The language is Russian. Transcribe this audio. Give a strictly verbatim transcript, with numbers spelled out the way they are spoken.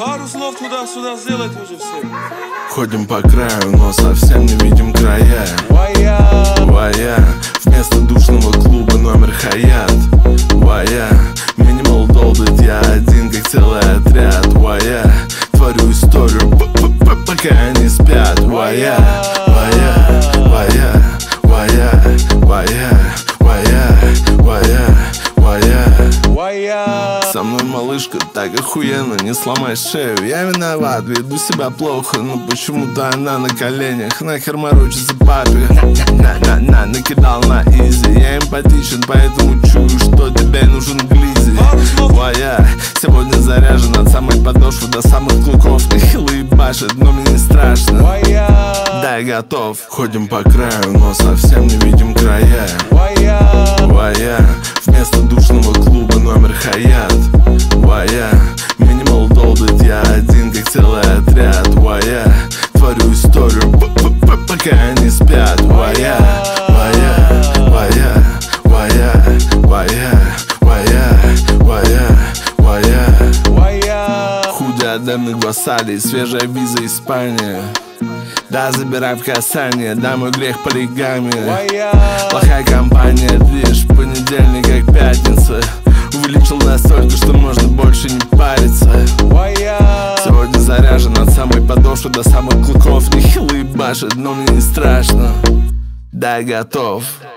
Пару слов туда-сюда сделайте уже все. Ходим по краю, но совсем не видим края. Вая, Вая, вместо душного клуба номер Хаят. Вая, минимал долбит, я один, как целый отряд. Вая, творю историю, пока они спят. Вая, вая, вая, вая, вая, вая, вая, вая. вая. Со мной малышка так охуенно, не сломай шею. Я виноват, веду себя плохо, но почему-то она на коленях. Нахер морочится папе, на-на-на, накидал на изи. Я эмпатичен, поэтому чую, что тебе нужен глизи. Твоя сегодня заряжен от самой подошвы до самых клыков. Нехило ебашит, но мне не страшно. Вая, Да, я готов. Ходим по краю, но совсем не видим края. вая, Вая, вместо душного клуба номер Хаят. Вая, минимал долбит, я один, как целый отряд. Вая, творю историю, пока они спят. Вая, вая, вая, вая, вая, вая, вая, вая. вая. Худи от демных басалий, свежая виза Испания. Да, забирай в касание, да, мой грех полигамия. Вая, Плохая компания, движ, понедельник как пятница. Увеличил настолько, что можно больше не париться. вая. Сегодня заряжен от самой подошвы до самых клыков. Нехило ебашит, но мне не страшно. Да, я готов.